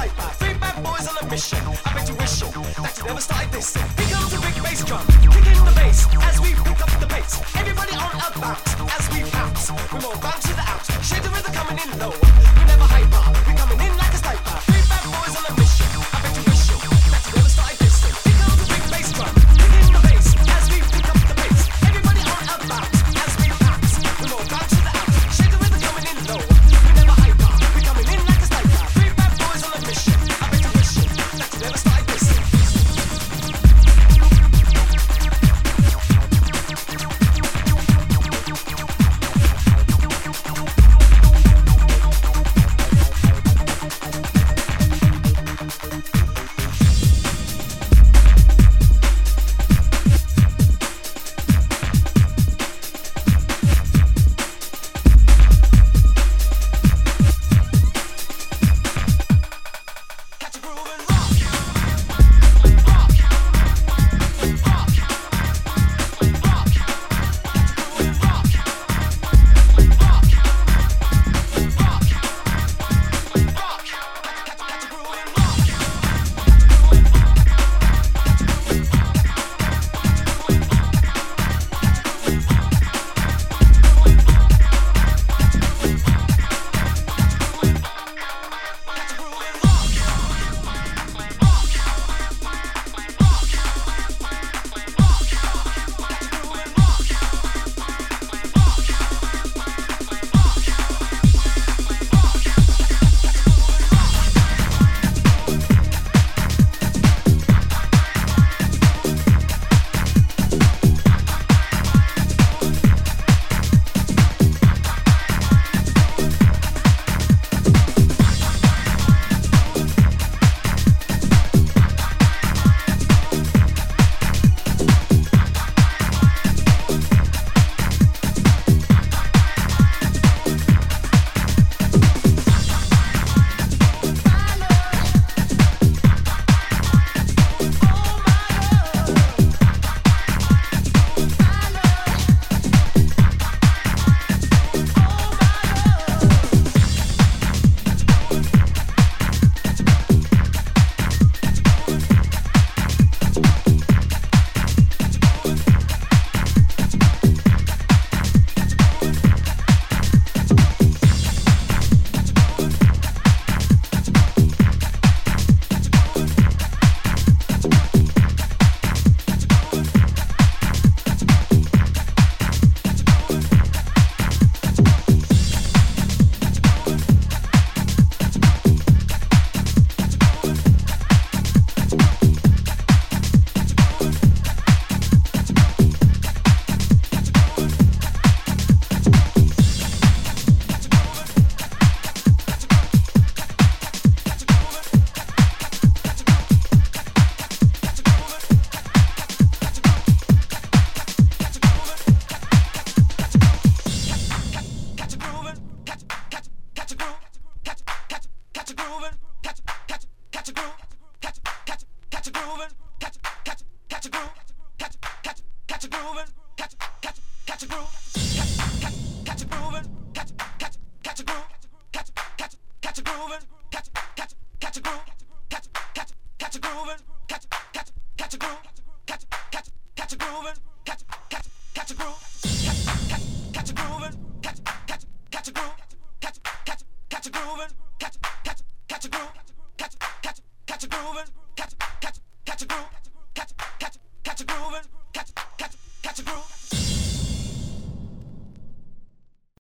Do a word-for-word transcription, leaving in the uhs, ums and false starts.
slight bar. Three bad boys on a mission. I bet you wish that you never started this. Here comes a big bass drum, kicking the bass as we pick up the pace. Everybody on our bounce as we pounce. We more bounce to the outs. Shake the rhythm coming in low. We never hyper. We coming in like a slight bar. Three bad boys on a mission. I bet you wish that you never started this. Here comes a big bass drum, kicking the bass as we pick up the pace. Everybody on our bounce as we pounce. We more bounce to the outs. Shake the rhythm coming in low. We never hyper. We coming in like a slight bar. Three bad boys on a mission. I bet you wish that you never started this. Catch a groove.